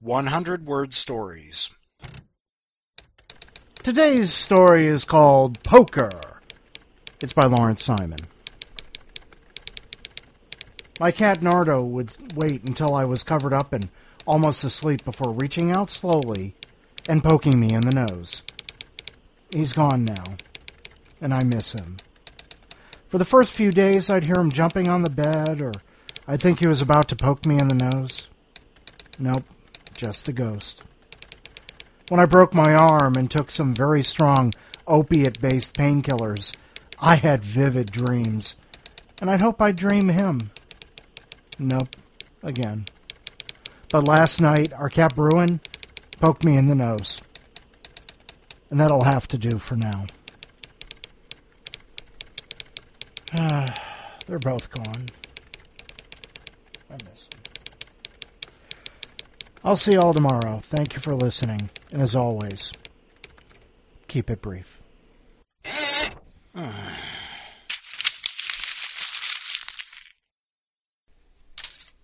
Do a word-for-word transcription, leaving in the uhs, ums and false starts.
one hundred word stories. Today's story is called Poker. It's by Lawrence Simon. My cat Nardo would wait until I was covered up and almost asleep before reaching out slowly and poking me in the nose. He's gone now, and I miss him. For the first few days, I'd hear him jumping on the bed, or I'd think he was about to poke me in the nose. Nope, just a ghost. When I broke my arm and took some very strong opiate-based painkillers, I had vivid dreams, and I'd hope I'd dream him. Nope, again. But last night, our cat Bruin poked me in the nose. And that'll have to do for now. Ah, they're both gone. I miss them. I'll see you all tomorrow. Thank you for listening. And as always, keep it brief.